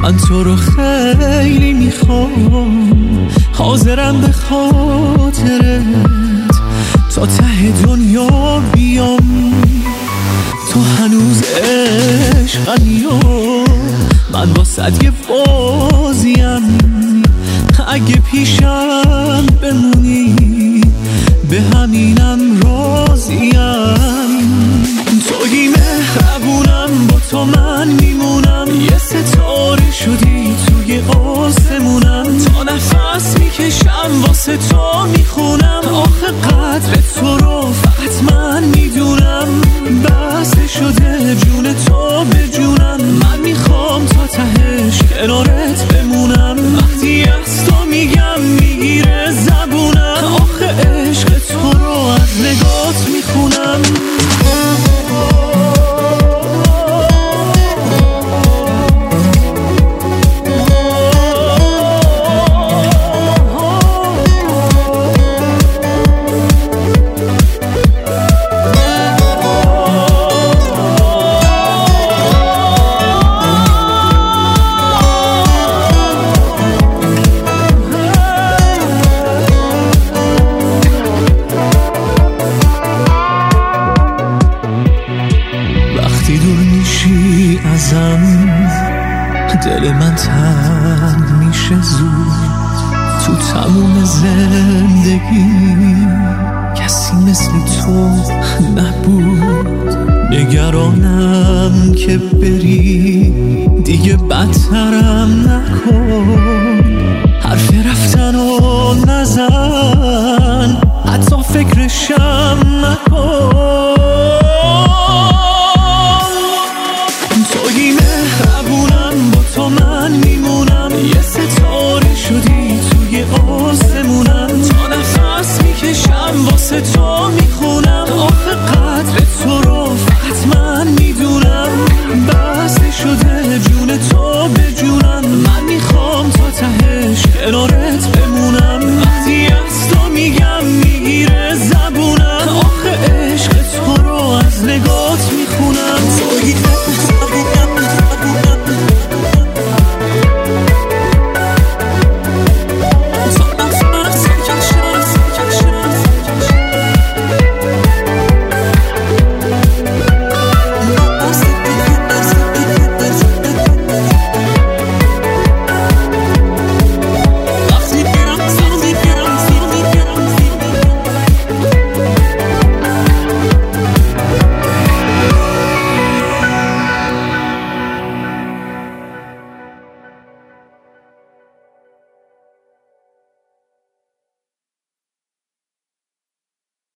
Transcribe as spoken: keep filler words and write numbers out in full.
من تو رو خیلی میخوام، حاضرم به خاطرت تا ته دنیا بیام. تو هنوز عشقمی و من با صد یه بازیم، اگه پیشم بمونی به همینم راضیم. توی مهربونم، با تو من میمونم، یه ستاره شدی توی آسمونم. تا نفس میکشم واسه تو میخونم، آخه قدر تو رو فقط من میدونم. بس شده جون تو به جونم، من میخوام تا تهش کنارت بمونم. وقتی از تو میگم میگیره زبونم، آخه عشق تو رو از نگات میخونم. وقتی دور میشی ازم، دل من تنگ میشه زود. تو تموم زندگی کسی مثل تو نبود. نگرانم که بری، دیگه بدترم نکن. حرف